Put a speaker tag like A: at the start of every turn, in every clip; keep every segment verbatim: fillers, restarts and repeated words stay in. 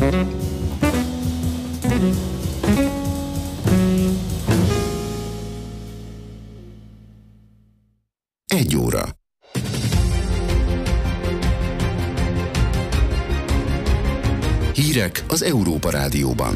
A: Egy óra. Hírek az Európa Rádióban.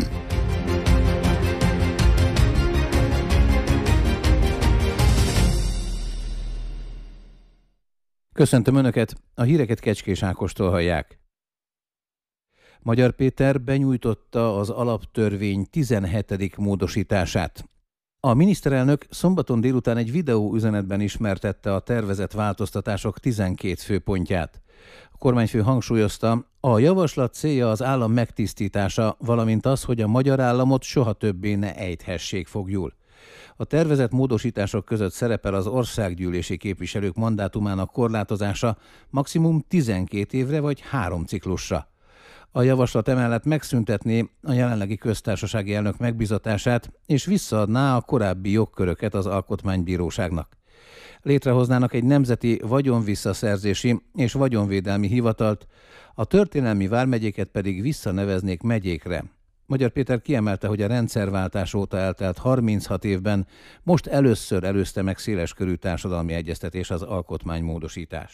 B: Köszöntöm Önöket, a híreket Kecskés Ákostól hallják. Magyar Péter benyújtotta az alaptörvény tizenhetedik módosítását. A miniszterelnök szombaton délután egy videóüzenetben ismertette a tervezett változtatások tizenkét főpontját. A kormányfő hangsúlyozta, a javaslat célja az állam megtisztítása, valamint az, hogy a magyar államot soha többé ne ejthessék foglyul. A tervezett módosítások között szerepel az országgyűlési képviselők mandátumának korlátozása maximum tizenkét évre vagy három ciklusra. A javaslat emellett megszüntetné a jelenlegi köztársasági elnök megbízatását, és visszaadná a korábbi jogköröket az Alkotmánybíróságnak. Létrehoznának egy nemzeti vagyonvisszaszerzési és vagyonvédelmi hivatalt, a történelmi vármegyéket pedig visszaneveznék megyékre. Magyar Péter kiemelte, hogy a rendszerváltás óta eltelt harminchat évben most először előzte meg széleskörű társadalmi egyeztetés az alkotmánymódosítást.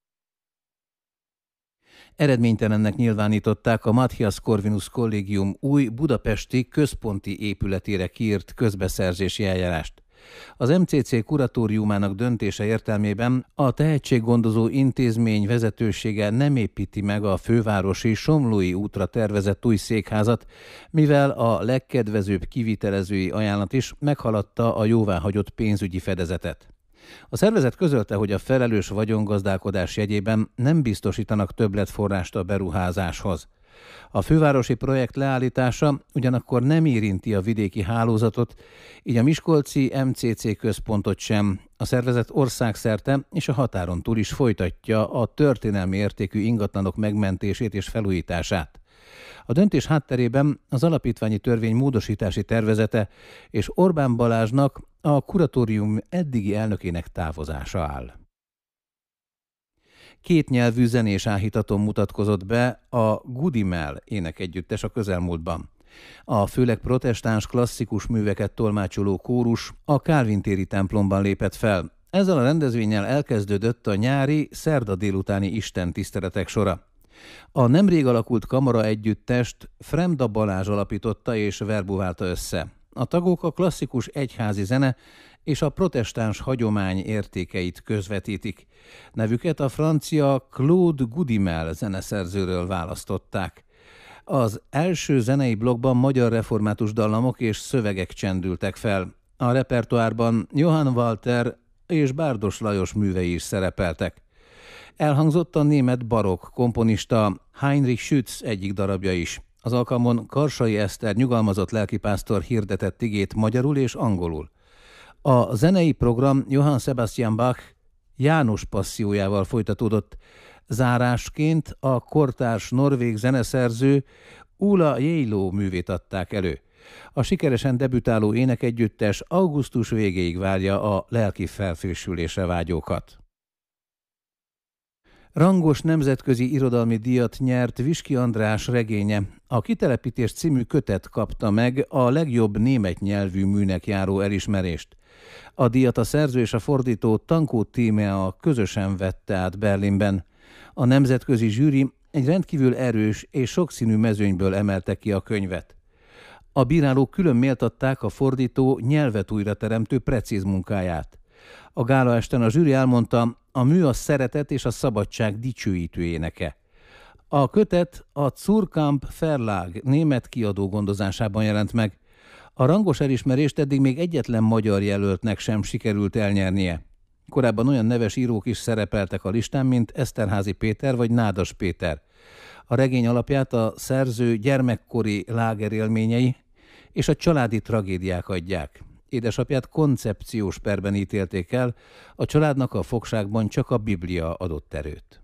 B: Eredménytelennek nyilvánították a Matthias Corvinus Kollégium új budapesti központi épületére kiírt közbeszerzési eljárást. Az em cé cé kuratóriumának döntése értelmében a tehetséggondozó intézmény vezetősége nem építi meg a fővárosi Somlói útra tervezett új székházat, mivel a legkedvezőbb kivitelezői ajánlat is meghaladta a jóváhagyott pénzügyi fedezetet. A szervezet közölte, hogy a felelős vagyongazdálkodás jegyében nem biztosítanak többletforrást a beruházáshoz. A fővárosi projekt leállítása ugyanakkor nem érinti a vidéki hálózatot, így a miskolci em cé cé központot sem. A szervezet országszerte és a határon túl is folytatja a történelmi értékű ingatlanok megmentését és felújítását. A döntés hátterében az alapítványi törvény módosítási tervezete és Orbán Balázsnak, a kuratórium eddigi elnökének távozása áll. Kétnyelvű zenés áhítaton mutatkozott be a Goodimel énekegyüttes a közelmúltban. A főleg protestáns klasszikus műveket tolmácsoló kórus a Kálvin téri templomban lépett fel. Ezzel a rendezvénnyel elkezdődött a nyári, szerda délutáni istentiszteletek sora. A nemrég alakult kamara együttest Fremda Balázs alapította és verbuválta össze. A tagok a klasszikus egyházi zene és a protestáns hagyomány értékeit közvetítik. Nevüket a francia Claude Goodimel zeneszerzőről választották. Az első zenei blokkban magyar református dallamok és szövegek csendültek fel. A repertoárban Johann Walter és Bárdos Lajos művei is szerepeltek. Elhangzott a német barokk komponista Heinrich Schütz egyik darabja is. Az alkalmon Karsai Eszter nyugalmazott lelkipásztor hirdetett igét magyarul és angolul. A zenei program Johann Sebastian Bach János passziójával folytatódott. Zárásként a kortárs norvég zeneszerző Ula Jeilo művét adták elő. A sikeresen debütáló énekegyüttes augusztus végéig várja a lelki felfrissülésre vágyókat. Rangos nemzetközi irodalmi díjat nyert Viski András regénye. A Kitelepítés című kötet kapta meg a legjobb német nyelvű műnek járó elismerést. A díjat a szerző és a fordító Tankó Tímea közösen vette át Berlinben. A nemzetközi zsűri egy rendkívül erős és sokszínű mezőnyből emelte ki a könyvet. A bírálók külön méltatták a fordító nyelvet újra teremtő precíz munkáját. A gálaesten a zsűri elmondta, a mű a szeretet és a szabadság dicsőítő éneke. A kötet a Zurkamp Verlag német kiadó gondozásában jelent meg. A rangos elismerést eddig még egyetlen magyar jelöltnek sem sikerült elnyernie. Korábban olyan neves írók is szerepeltek a listán, mint Eszterházy Péter vagy Nádas Péter. A regény alapját a szerző gyermekkori lágerélményei és a családi tragédiák adják. Édesapját koncepciós perben ítélték el, a családnak a fogságban csak a Biblia adott erőt.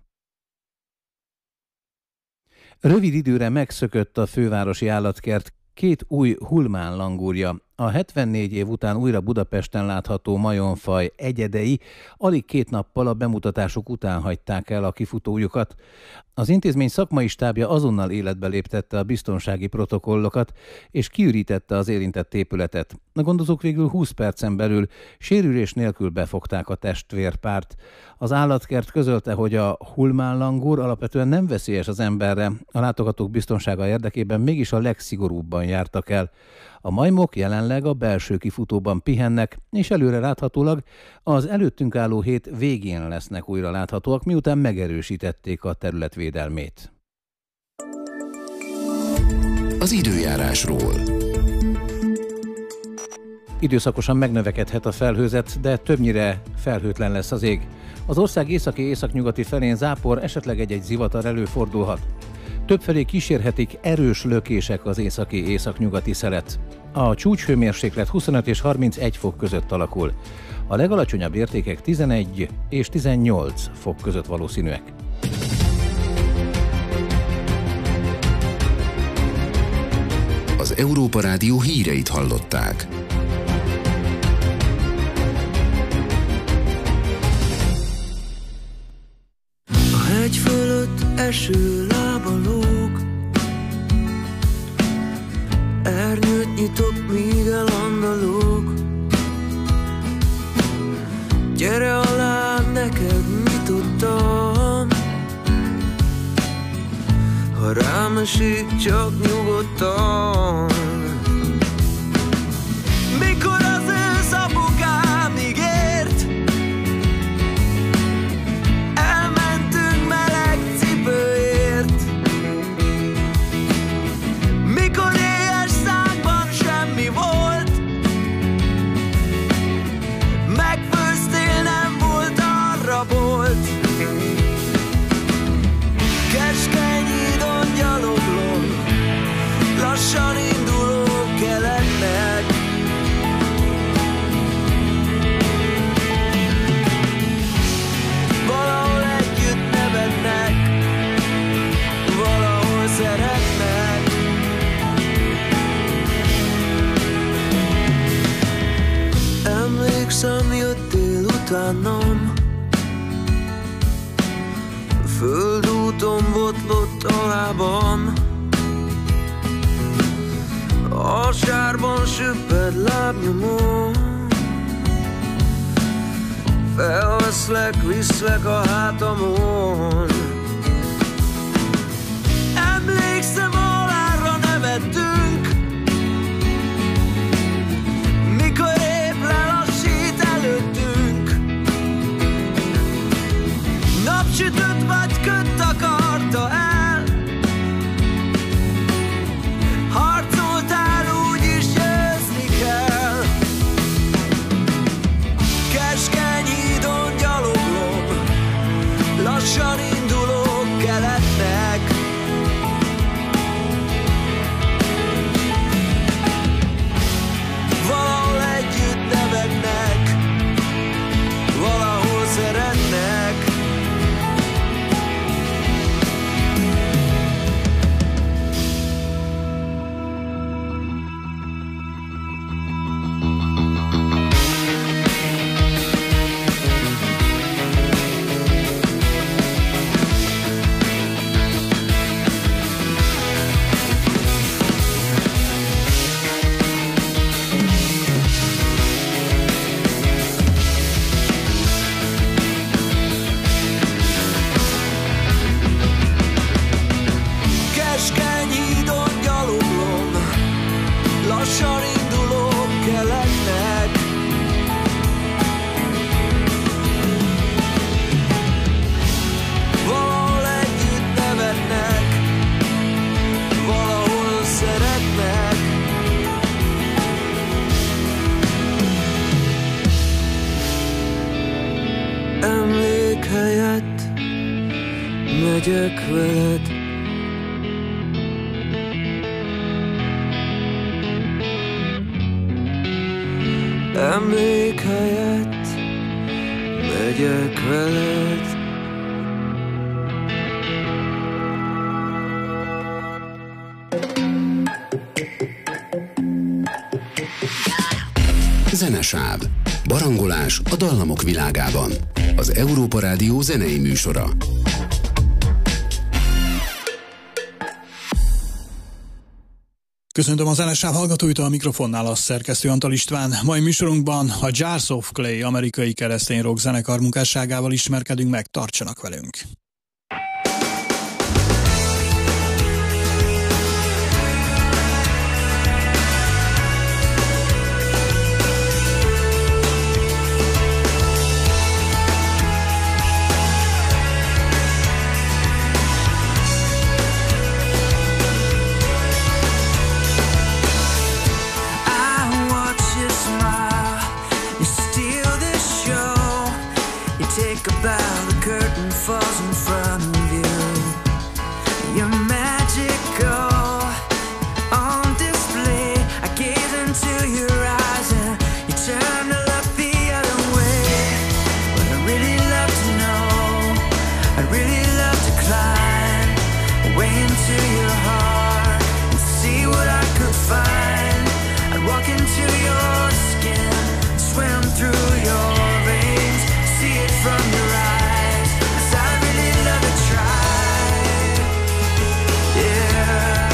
B: Rövid időre megszökött a fővárosi állatkert két új hulmán langúrja. A hetvennégy év után újra Budapesten látható majomfaj egyedei alig két nappal a bemutatások után hagyták el a kifutójukat. Az intézmény szakmai stábja azonnal életbe léptette a biztonsági protokollokat, és kiürítette az érintett épületet. A gondozók végül húsz percen belül sérülés nélkül befogták a testvérpárt. Az állatkert közölte, hogy a hulmánlangur alapvetően nem veszélyes az emberre, a látogatók biztonsága érdekében mégis a legszigorúbban jártak el. A majmok jelenleg a belső kifutóban pihennek, és előre láthatólag az előttünk álló hét végén lesznek újra láthatóak, miután megerősítették a terület védelmét.
A: Az időjárásról.
B: Időszakosan megnövekedhet a felhőzet, de többnyire felhőtlen lesz az ég. Az ország északi-északnyugati felén zápor, esetleg egy-egy zivatar előfordulhat. Többfelé kísérhetik erős lökések az északi-északnyugati szelet. A csúcshőmérséklet huszonöt és harmincegy fok között alakul. A legalacsonyabb értékek tizenegy és tizennyolc fok között valószínűek.
A: Az Európa Rádió híreit hallották.
C: A hegy fölött eső lábalók, ernyőt nyitok, míg elandalok. Gyere alá, neked nyitottam, ha rám esik, csak nyugodtan. Mikor az ősz apukám ígért, elmentünk meleg cipőért. Mikor éhes szánkban semmi volt, megfőztél, nem volt arra bolt. Keskeny hídon gyaloglom, lassan indulok keletnek. Valahol együtt nevetnek, valahol szeretnek. Emlékszem, jöttél utánam, földúton botlott a lábam. A sárban süpped lábnyomon, felveszlek, viszlek a hátamon. Emlékszem, halálra nevettünk, mikor épp lelassít előttünk. Napsütött vagy köt akarta el, harcoltál, úgyis győzni kell. Keskeny hídon gyaloglom, lassan indulok keletnek. Valahol együtt nevetnek, valahol szeretnek. Keskeny hídon gyaloglom, lassan indulok keletnek. Valahol együtt nevetnek, valahol szeretnek. Emlék helyett megyek veled, emlék helyett megyek veled.
A: Zenesáv. Barangolás a dallamok világában. Az Európa Rádió zenei műsora.
D: Köszöntöm a Zenesáv hallgatóit, a mikrofonnál a szerkesztő Antal István. Mai műsorunkban a Jars of Clay amerikai keresztény rock zenekar munkásságával ismerkedünk meg, tartsanak velünk!
C: About the curtain falls in front of you. You're magical on display. I gaze into your eyes and you turn to look the other way. But I really love to know, I'd really love to climb way into your heart and see what I could find. I'd walk into your skin, swim through your veins, see it from your eyes, 'cause I really love to try, yeah.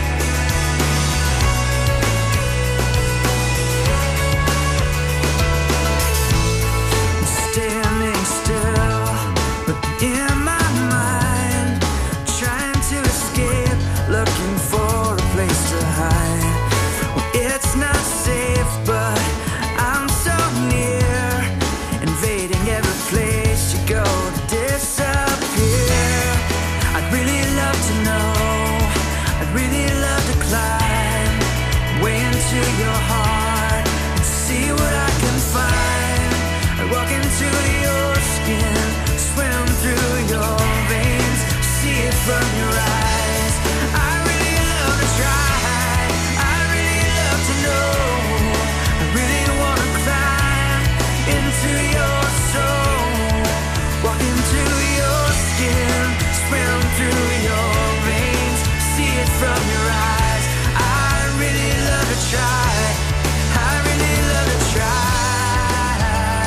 C: I'm standing still, but in my mind, trying to escape, looking for a place to hide. Well, it's not safe, but I'm so near, invading every place you go to disappear. I'd really love to know, I'd really love to climb way into your heart and see what I can find. I'd walk into your skin, swim through your veins, see it from your eyes. I really love to try, I really love to know, I really want to climb into your soul, walk into your skin, swim through your veins, see it from your eyes. I really love to try, I really love to try,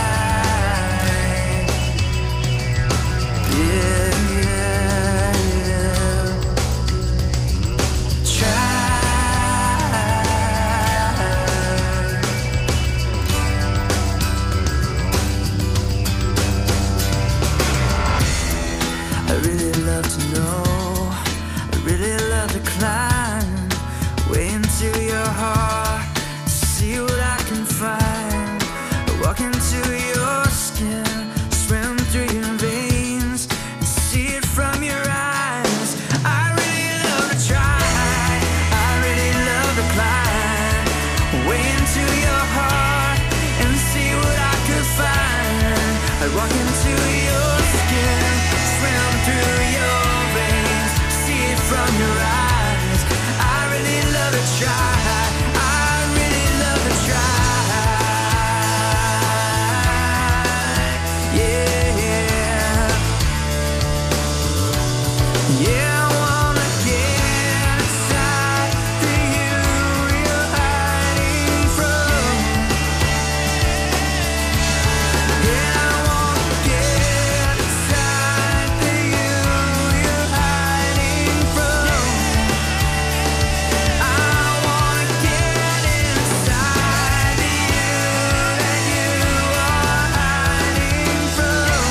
C: yeah, yeah, yeah. Try. I really love to know, I really love to climb way into your heart, see what I can find. I walk into your skin, swim through your veins, and see it from your eyes. I really love to try, I really love to climb way into your heart and see what I could find. I walk into your skin, swim through your veins, see it from your eyes. I really love to try, I really love to try, yeah, yeah, yeah. I wanna get inside the you you're hiding from. Yeah, I wanna get inside the you you're hiding from. I wanna get inside the you that you are hiding from.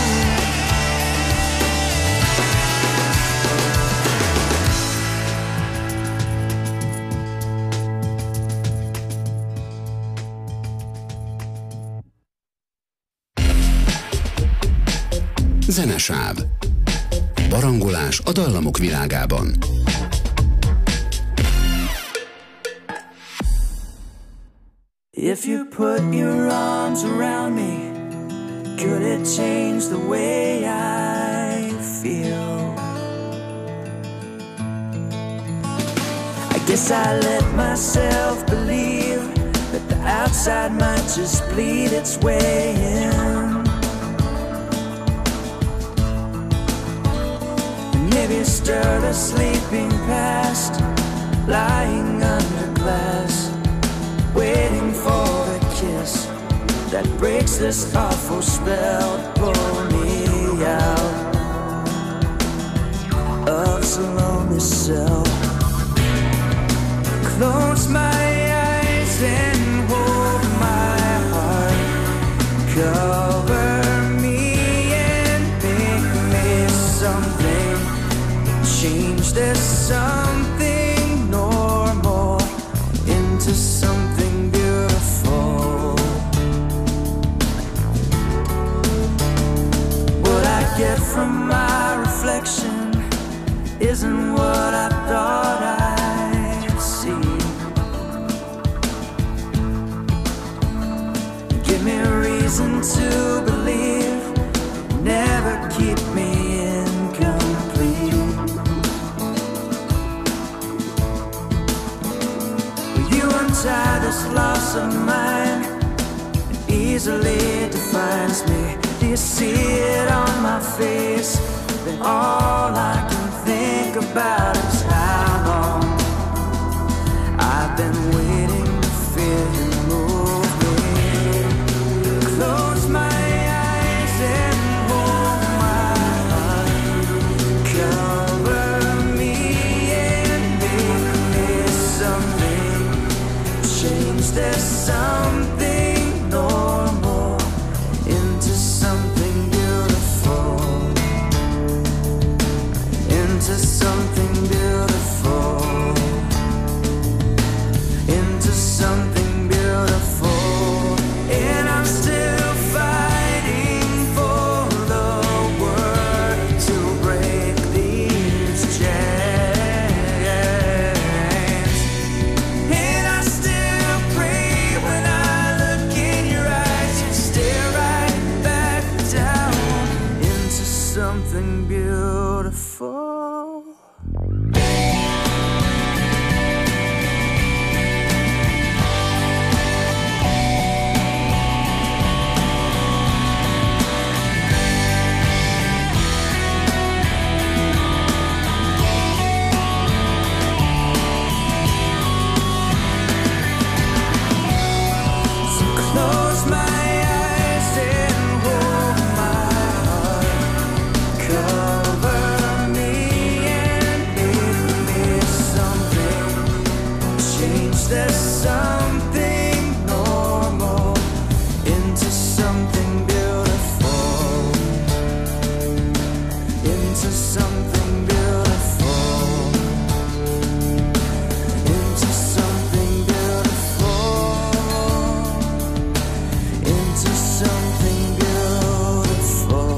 A: Zenesáv. Barangolás a dallamok világában.
C: If you put your arms around me, could it change the way I feel? I guess I let myself believe that the outside might just bleed its way in. Maybe stirred a sleeping past, lying under glass, waiting for a kiss. that breaks this awful spell. Pull me out of this lonely cell. Close my eyes and hold my heart. Cover me and make me something. Change this something normal into something beautiful. What I get from my reflection isn't what I thought I'd see. Give me a reason to believe, never keep me incomplete. Will you untie this loss of mine? It easily defines me. Do you see it on my face? Then all I can think about is how long I've been waiting to feel you move me. Close my eyes and hold my heart. Cover me and make me something. Change this something normal into something beautiful. Into something beautiful. Into something beautiful. And I'm still fighting for the word to break these chains. And I still pray when I look in your eyes, you stare right back down into something beautiful. Close my eyes and hold my heart. Cover me and make me something. Change this something normal into something beautiful. Into something beautiful. Into something beautiful. Into something beautiful.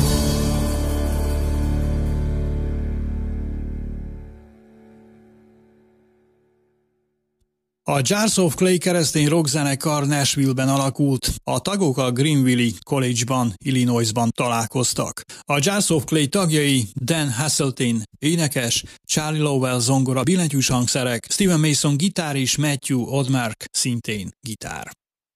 D: A Jars of Clay keresztény rockzenekar Nashville-ben alakult, a tagok a Greenville College-ban, Illinoisban találkoztak. A Jars of Clay tagjai Dan Hasseltine énekes, Charlie Lowell zongora, billentyűs hangszerek, Steven Mason gitár és Matthew Odmark szintén gitár.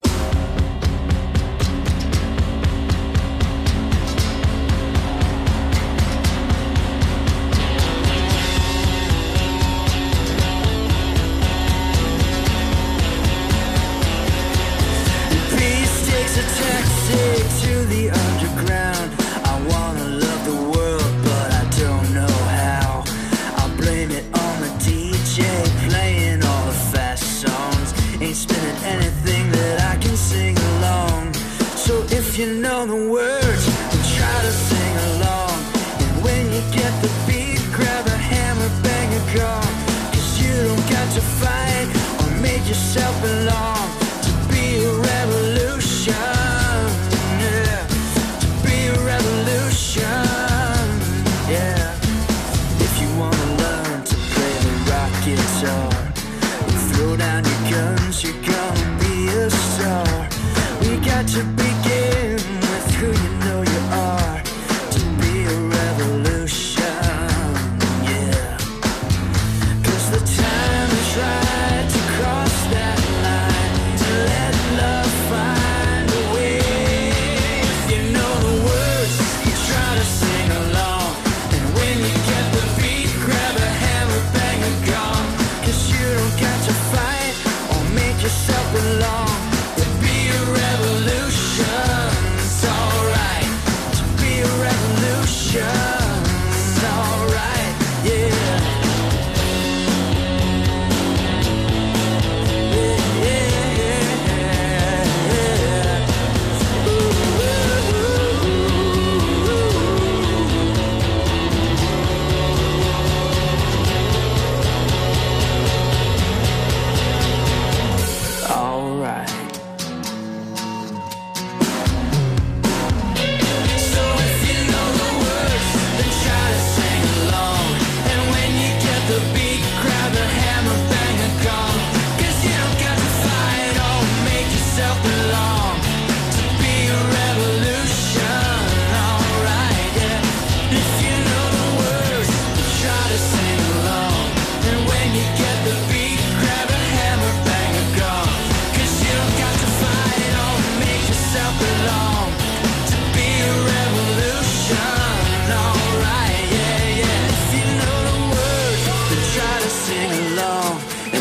C: Takes a taxi to the underground. I wanna love the world, but I don't know how. I'll blame it on the D J playing all the fast songs. Ain't spinning anything that I can sing along. So if you know the words, then try to sing along. And when you get the beat, grab a hammer, bang a gong. 'Cause you don't got to fight or make yourself belong. To be a revolution, yeah. To be a revolution, yeah. If you wanna learn to play the rock guitar, you throw down your guns, you're gonna be a star. We got to begin with who you know you are. To be a revolution, yeah. 'Cause the time is right to cross that line, to let love find a way. If you know the words, you try to sing along. And when you get the beat, grab a hammer, bang a gong. 'Cause you don't got to fight or make yourself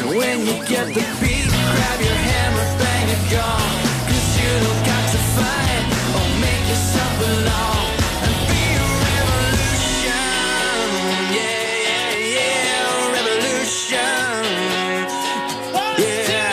C: When you get the beat, grab your hammer, bang it gone. Cause you don't got to fight or make yourself belong. And be a revolution. Yeah, yeah, yeah, revolution. Yeah.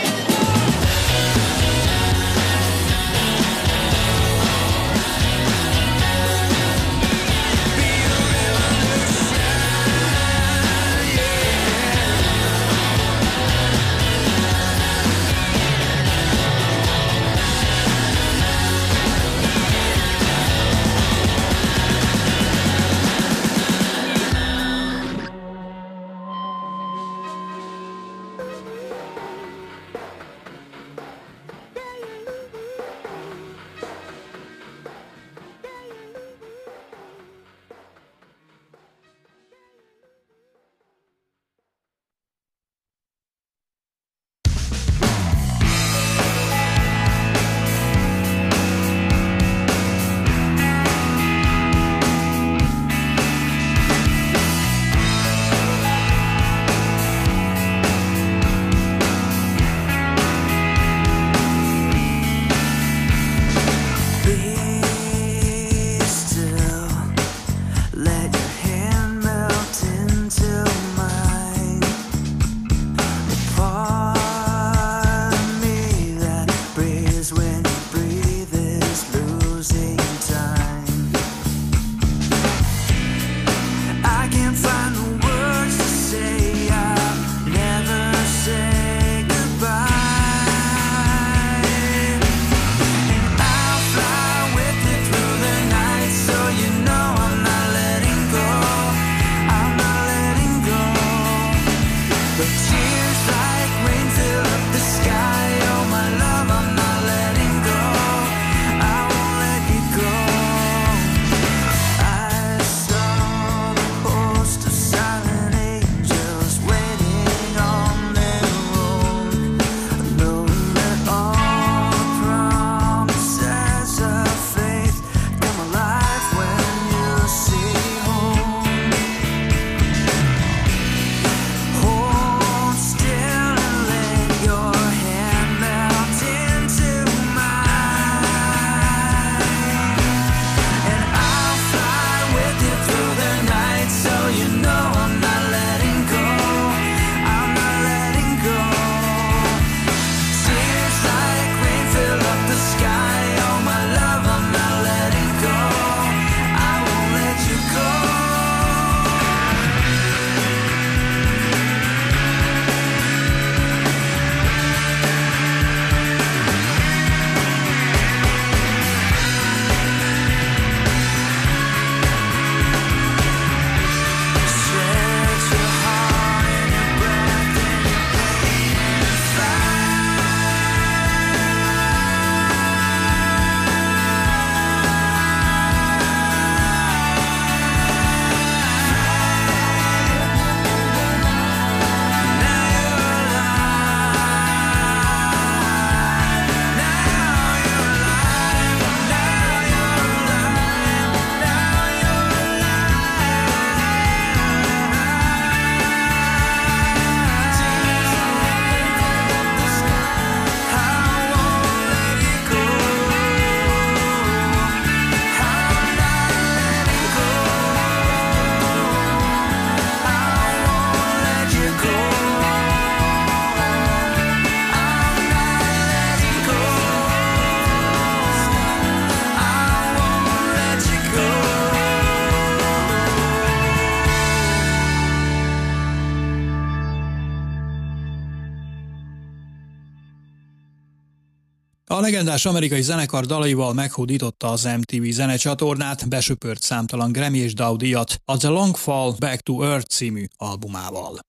D: A legendás amerikai zenekar dalaival meghódította az em té vé zenecsatornát, besöpört számtalan Grammy és Dow díjat a The Long Fall Back to Earth című albumával.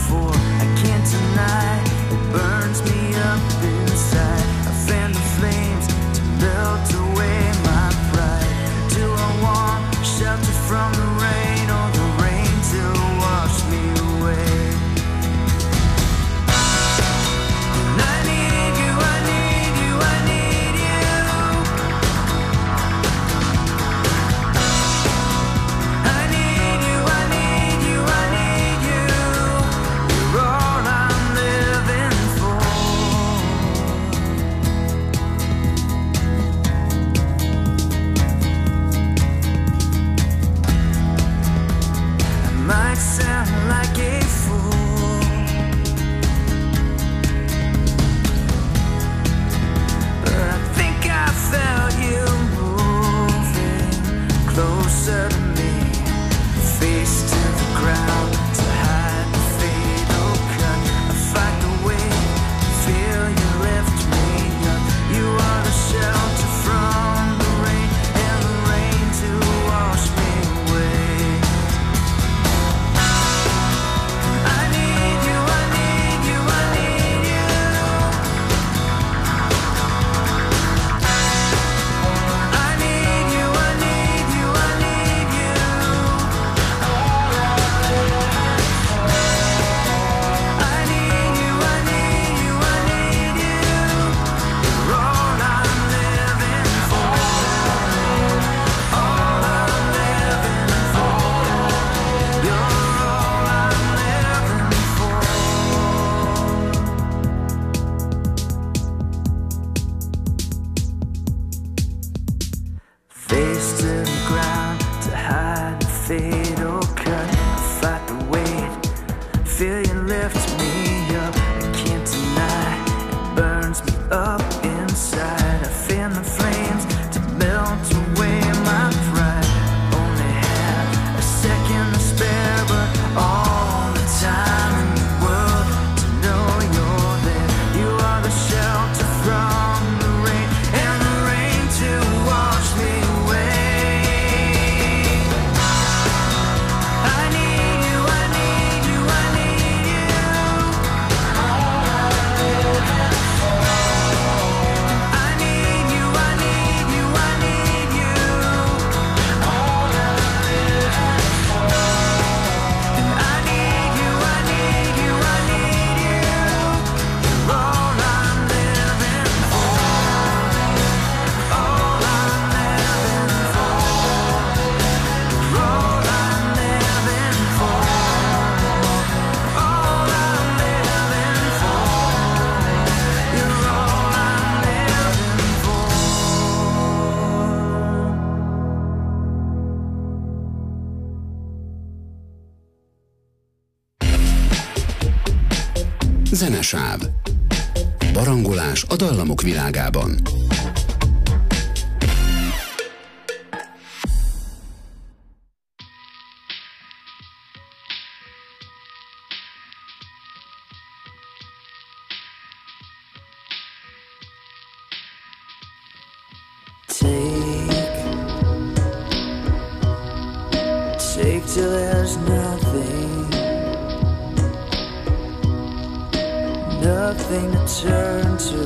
C: Burns me up inside. I fan the flame. face to the ground to hide the fatal cut. I fight the weight, feel you lift me up. I can't deny it burns me up inside. I fan the flames to melt away my pride. Only have a second to spare, but all the time in the world to know you're there. You are the shelter from the rain, and the rain to wash me away. I need you, I need you, I need you. I need you, I need you, I need you. And I need you, I need you, I need you. You're all I'm living for. All I'm living for. You're all I'm living for. All I'm living for. You're all I'm living for.
A: Zenesáv. Barangolás a dallamok világában.
C: Take, take till there's nothing, nothing to turn to,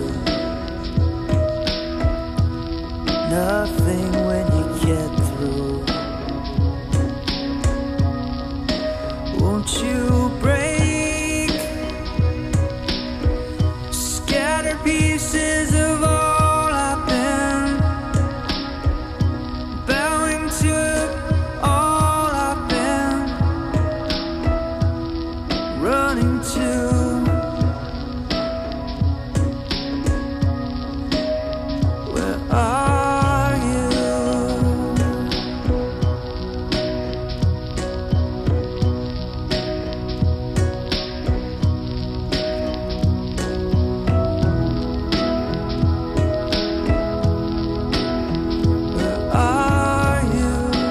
C: nothing when you get through. Won't you break, scatter pieces of all I've been, bowing to all I've been, running to. Where are you? Where are you?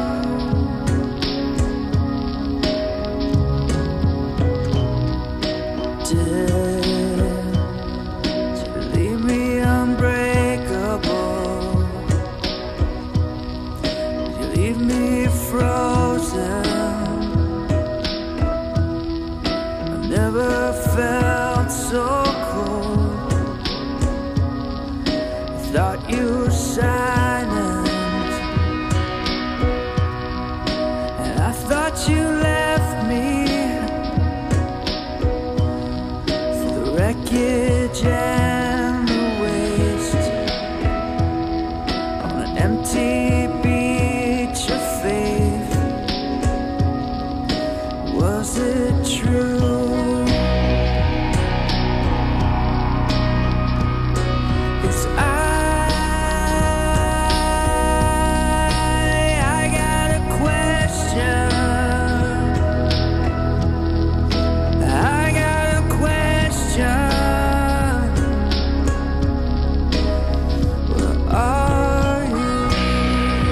C: Did you leave me unbreakable? Did you leave me frozen? I've never felt so cold. I thought you were silent, and I thought you left me for the wreckage and the waste on an empty beach of faith. Was it true? 'Cause I, I got a question. I got a question. Where are you?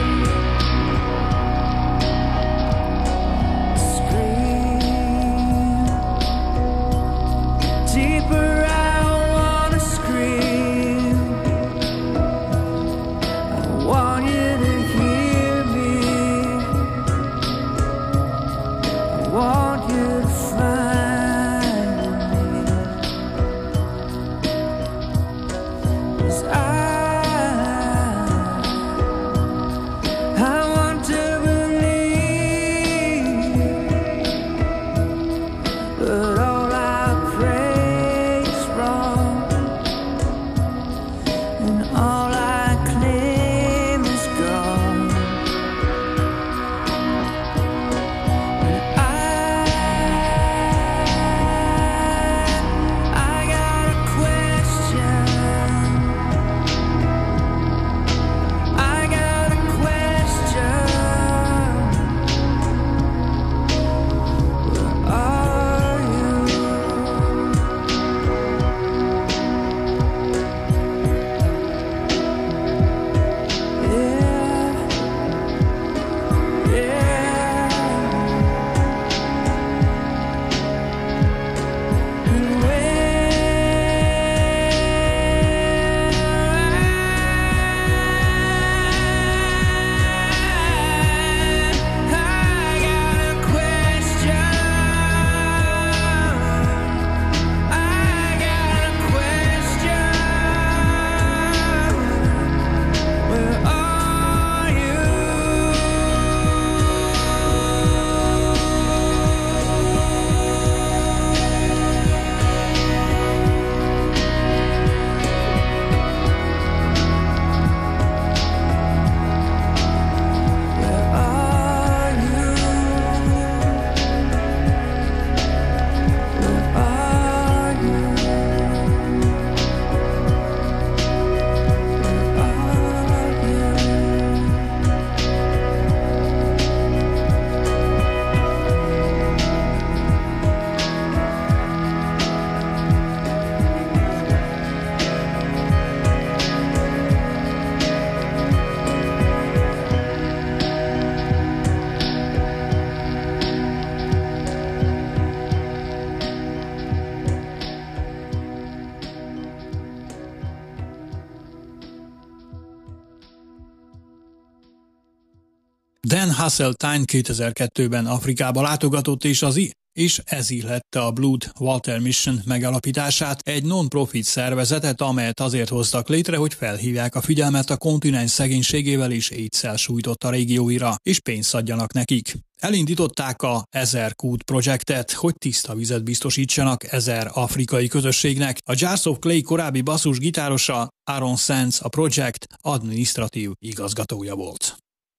D: Dan Hasseltine kétezer-kettőben Afrikába látogatott, és az I és ez illette a Blood Water Mission megalapítását, egy non-profit szervezetet, amelyet azért hoztak létre, hogy felhívják a figyelmet a kontinens szegénységével és AIDS-szel sújtott a régióira, és pénzt adjanak nekik. Elindították a Ezer Kút projektet, hogy tiszta vizet biztosítsanak ezer afrikai közösségnek. A Jars of Clay korábbi basszusgitárosa Aaron Sands a projekt adminisztratív igazgatója volt.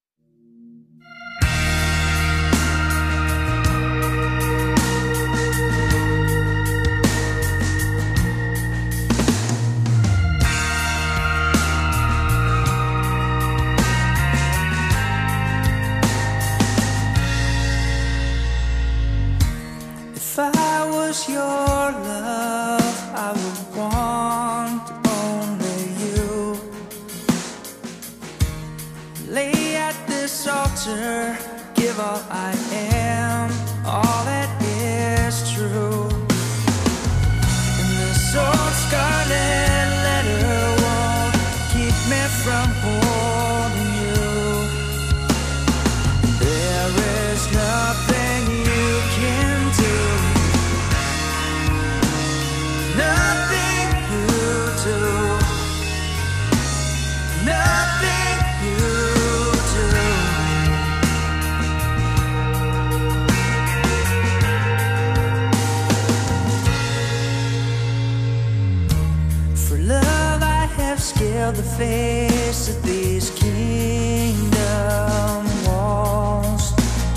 C: If I was your love, I would want only you. Lay at this altar, give all I am, all that is true. And this old scarlet letter won't keep me from holding you. There is nothing you can do. Nothing you do, nothing you do. For love I have scaled the face of these kingdom walls.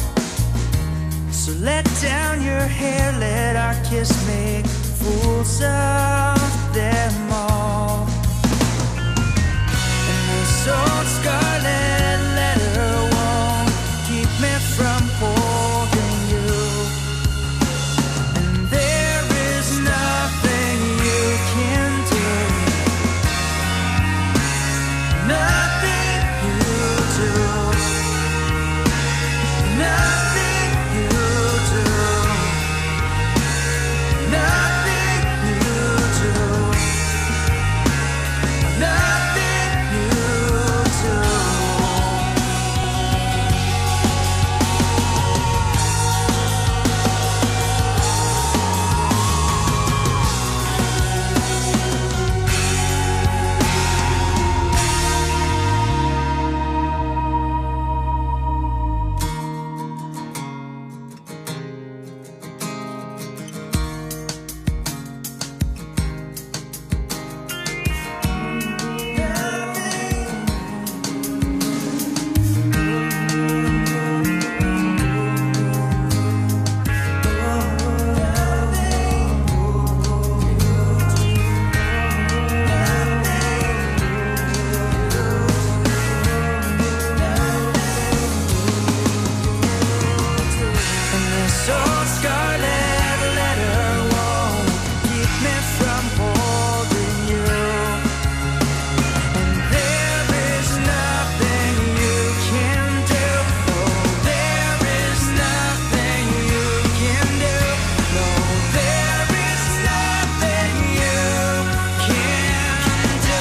C: So let down your hair, let our kiss make fools of them all. And this old scarlet letter won't keep me from holding you. And there is nothing you can do, nothing you do, nothing you do, nothing you do, nothing you do. And this old scarlet letter won't keep me from holding you. And there is nothing you can do. No, there is nothing you can do. No, there is nothing you can do.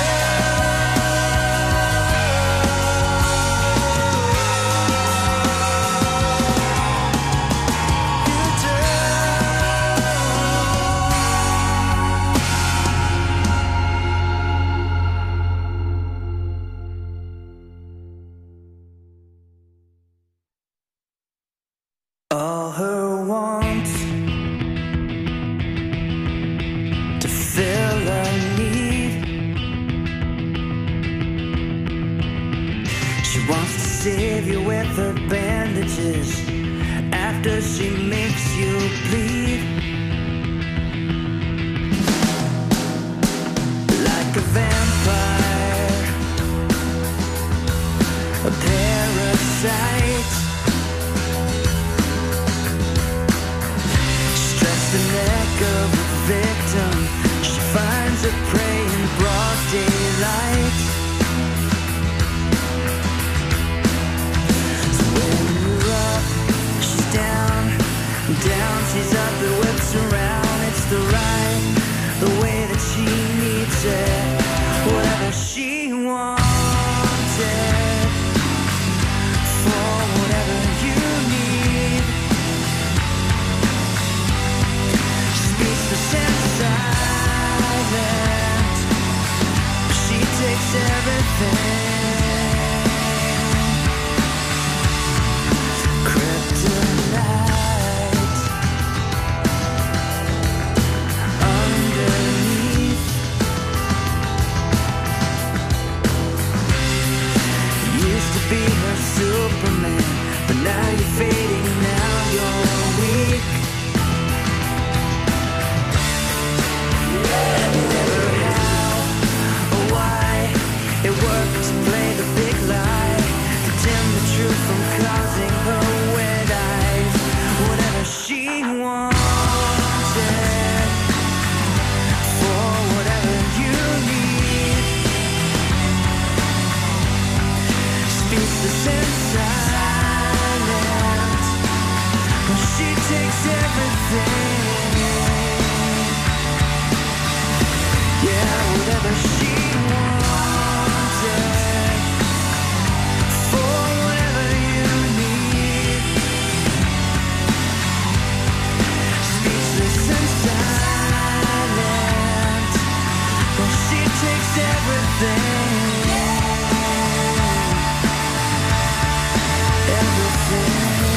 C: All her wants to fill a need. She wants to save you with her bandages after she makes you bleed. Like a vampire, a parasite. Stress the neck of a victim. She finds her prey in broad daylight. So when you're up, she's down. Down, she's up, it whips around. It's the right, the way that she needs it. Whatever she wanted, for whatever used to be her Superman, but now you're fading, now you're weak. And never how or why it worked to play the big lie, to dim the truth from causing her wet eyes. Whatever she wanted, for whatever you need, speechless and silent, when she takes everything. Yeah, whatever she wanted, for whatever you need, speechless and silent, when she takes everything, everything.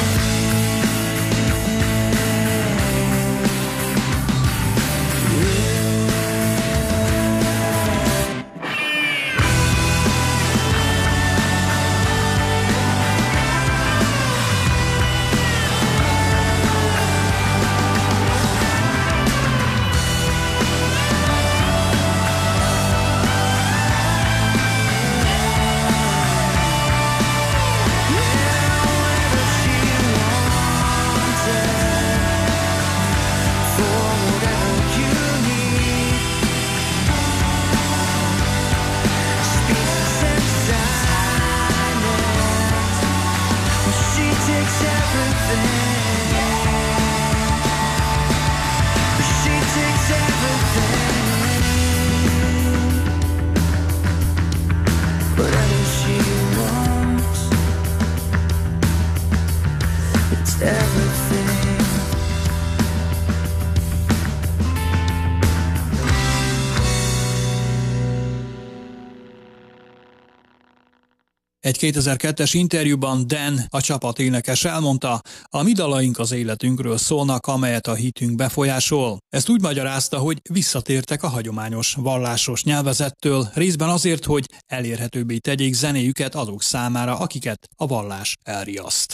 D: Egy kétezer-kettes interjúban Dan, a csapat énekes elmondta, a mi dalaink az életünkről szólnak, amelyet a hitünk befolyásol. Ezt úgy magyarázta, hogy visszatértek a hagyományos vallásos nyelvezettől, részben azért, hogy elérhetőbbé tegyék zenéjüket azok számára, akiket a vallás elriaszt.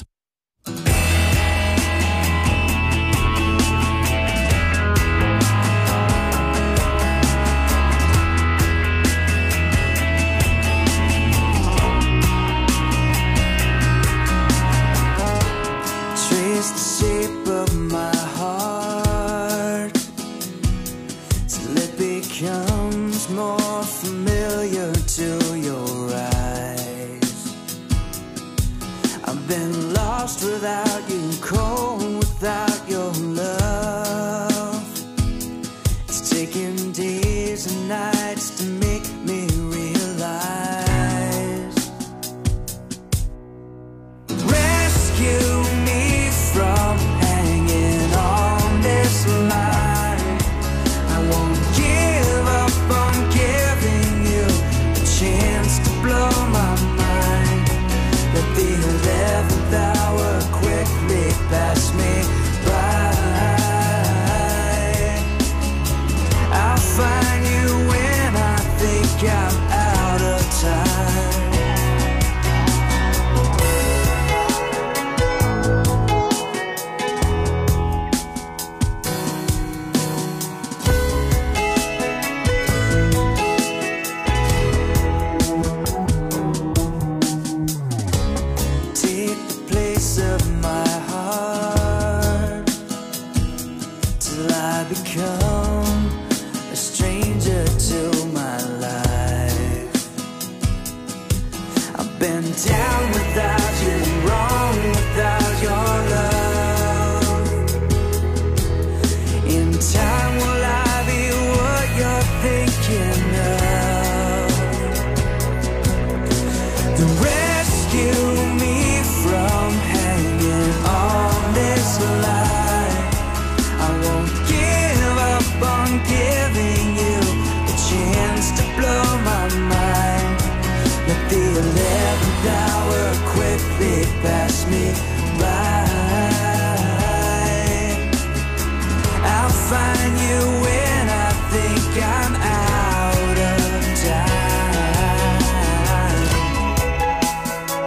C: Trace the shape of my heart till it becomes more familiar to your eyes. I've been lost without you, cold without your love. It's taken days and nights to make me realize. Rescue me from hanging on this line. I won't give up on giving you a chance to blow my mind. Let the eleventh hour quickly pass me by. I'll find you when I think I'm out of time. Become a stranger to my life. I've been down without you, wrong without your love. In time will I be what you're thinking of? To rescue me from hanging on this line. I won't on giving you a chance to blow my mind. Let the eleventh hour quickly pass me by. I'll find you when I think I'm out of time.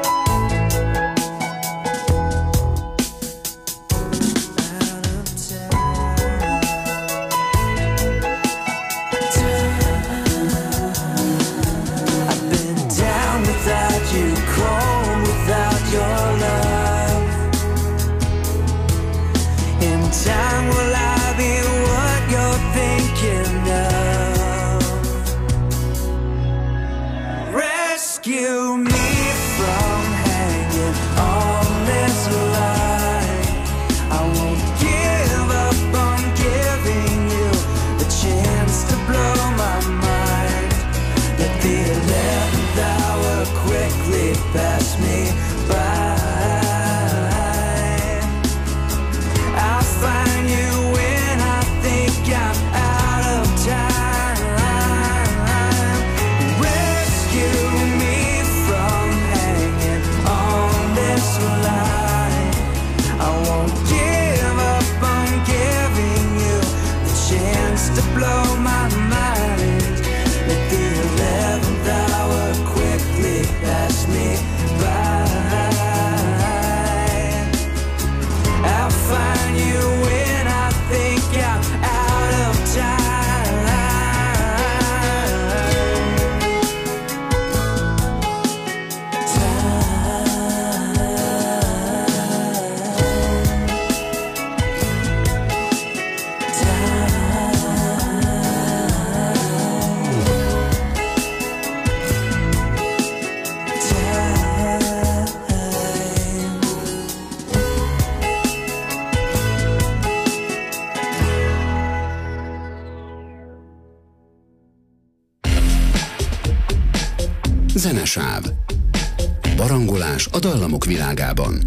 A: Halálsáv. Barangolás a dallamok világában.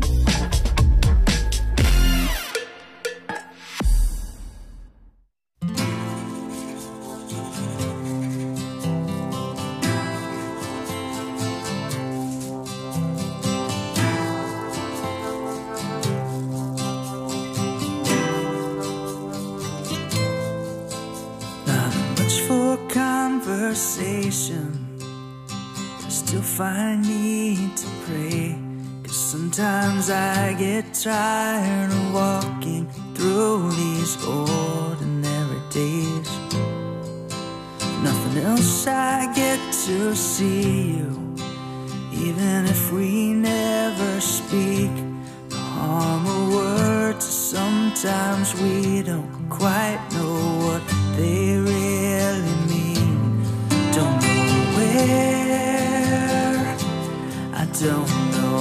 C: Still find need to pray, 'cause sometimes I get tired of walking through these ordinary days. Nothing else I get to see you, even if we never speak. The harm of words, sometimes we don't quite know what they really mean. Don't know where, I don't know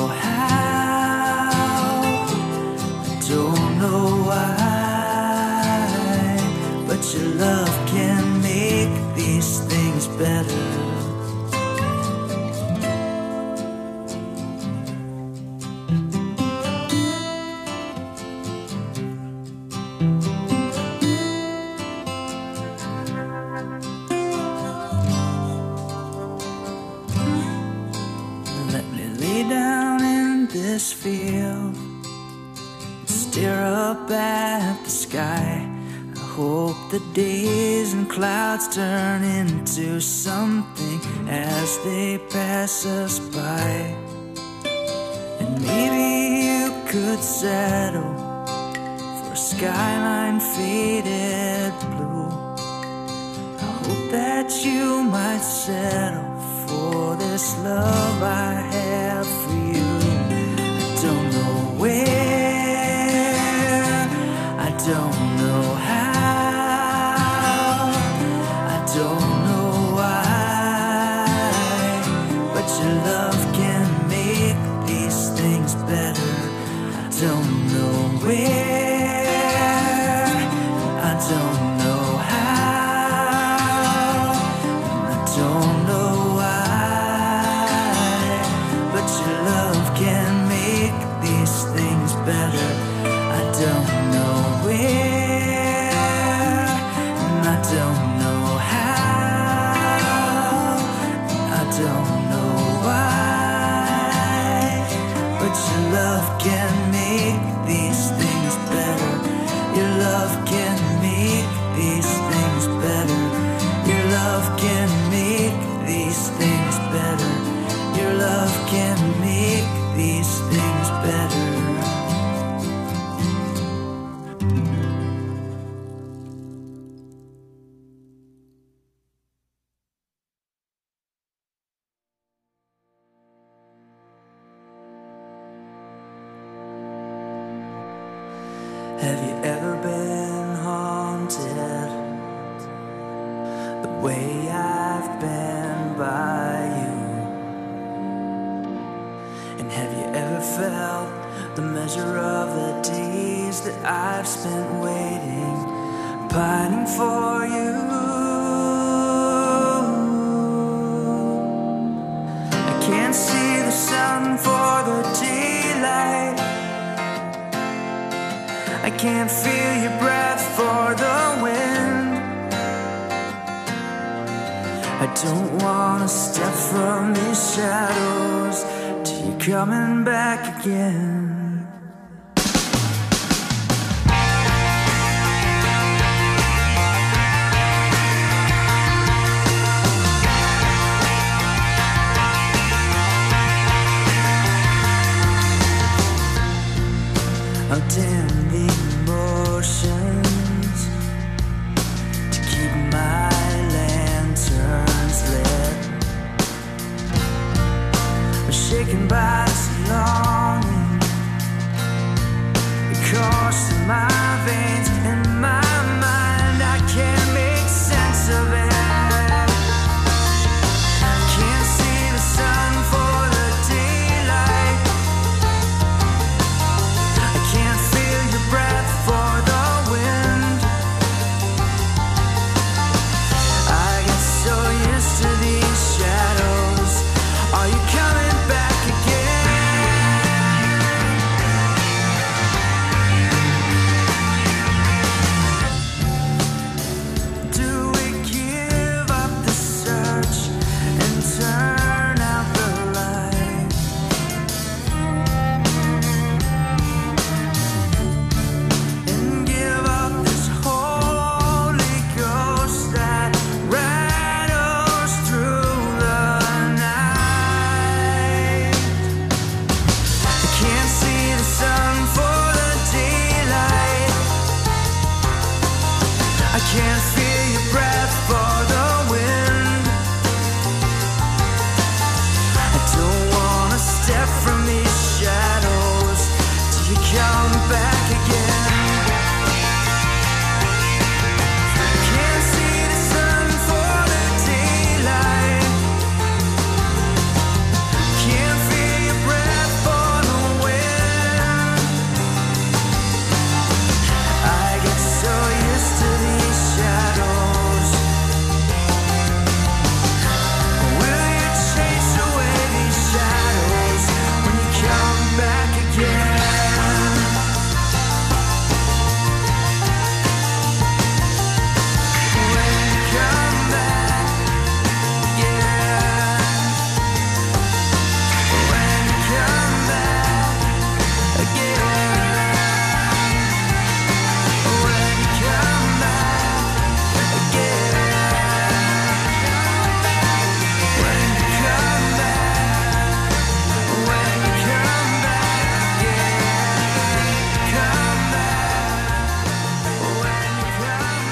C: how, I don't know why, but your love can make these things better. This field, stare up at the sky. I hope the days and clouds turn into something as they pass us by. And maybe you could settle for a skyline faded blue. I hope that you might settle for this love I have for you. Don't know where, I don't know how, I don't know why, but your love can make these things better. I don't know where, I don't know how, I don't know why, but your love can make these things better. I don't know where, and I don't know how, I don't know why, but your love can make these things better. Your love can make these things better. Your love can make these things better. Your love can make these things better. Have you ever been haunted the way I've been by you? And have you ever felt the measure of the days that I've spent waiting, pining for you? I can't see the sun for the daylight, I can't feel your breath for the wind. I don't wanna step from these shadows till you're coming back again. I'll dim the emotions to keep my lanterns lit. We're shaken by this longing, it coursing in my veins and my mind. I can't make sense of it. Can't see the sun for the daylight, I can't feel your breath for the wind. I get so used to these shadows. Are you Can't feel your breath for the wind. I don't wanna step from these shadows till you come back again. Can't see the sun for the daylight. Can't feel your breath for the wind. I get so used to these shadows. Will you chase away these shadows when you come back again? When you come back again. When you come back again. When you come back again. When you come back, when you come back again. Come back, when you come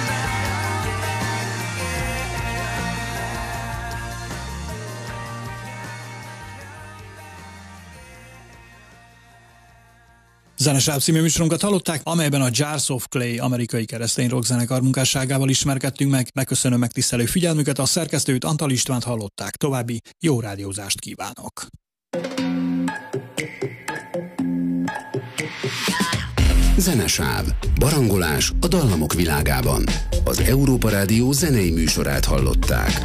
D: Zenesáv című műsorunkat hallották, amelyben a Jars of Clay amerikai keresztény rock zenekar munkásságával ismerkedtünk meg. Megköszönöm megtisztelő figyelmüket, a szerkesztőt, Antal Istvánt hallották. További jó rádiózást kívánok!
A: Zenesáv. Barangolás a dallamok világában. Az Európa Rádió zenei műsorát hallották.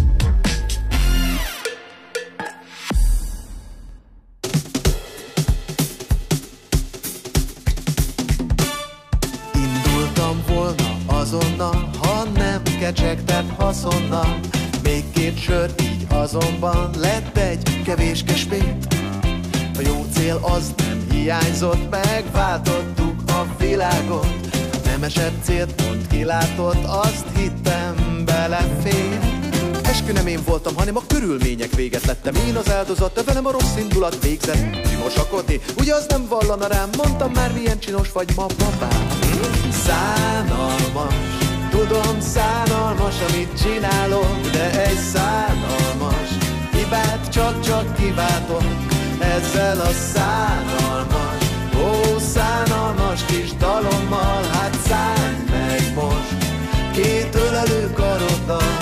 E: Indultam volna azonnal, ha nem kecsegtett haszonnal. Még két sör, így azonban lett egy kevéske spét. A jó cél az nem hiányzott, megváltottuk a világot. Nemesebb célt pont kilátott, azt hittem belefér. Eskü nem én voltam, hanem a körülmények véget lettem. Én az áldozat, de velem a rossz indulat végzett. Kimosakodni, ugye az nem vallana rám. Mondtam már, milyen csinos vagy ma, papám. Szánalmas, tudom szánalmas, amit csinálok, de egy szánalmas hibát csak-csak kiváltok. Ezzel a szánalmas, ó szánalmas kis dalommal, hát szállj meg most két ölelő karoddal.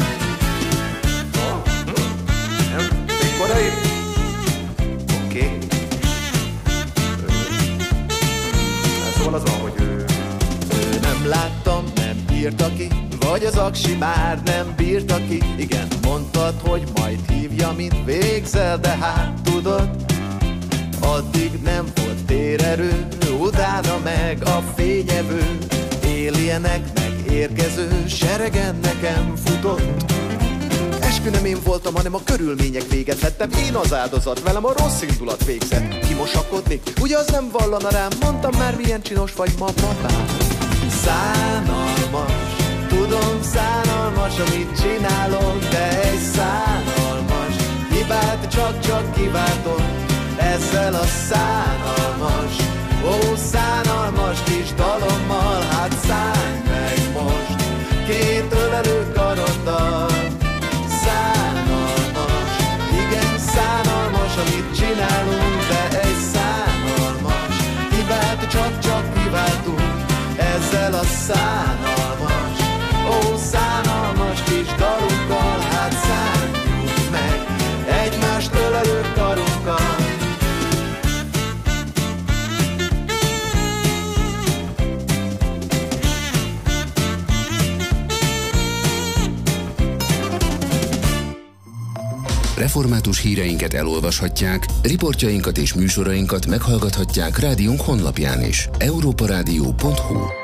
E: Még korai? Oké. Szóval az van, hogy ő... Ő nem láttam, nem írta ki, vagy az aksi már nem bírta ki. Igen, mondtad, hogy majd hívja, mint végzel, de hát tudod, addig nem volt térerő, utána meg a fényevő. Alienek meg érkező seregen nekem futott. Eskü nem én voltam, hanem a körülmények véget lettem. Én az áldozat, velem a rossz indulat végzett. Kimosakodni, ugye az nem vallana rám. Mondtam már, milyen csinos vagy ma, papám. Szánalmas, tudom szánalmas, amit csinálok, de egy szánalmas hibát csak-csak kiváltott. Ezzel a szánalmas, ó szánalmas kis dalommal, hát szállj meg most két ölelő karoddal. Szánalmas, igen szánalmas, amit csinálunk, de egy szánalmas hibát csak-csak kiváltunk. Ezzel a szánalmas, ó szánalmas kis dalunkkal, hát szálljunk meg egymást ölelő karunkkal.
A: Református híreinket elolvashatják, riportjainkat és műsorainkat meghallgathatják rádiónk honlapján is. európa rádió pont hu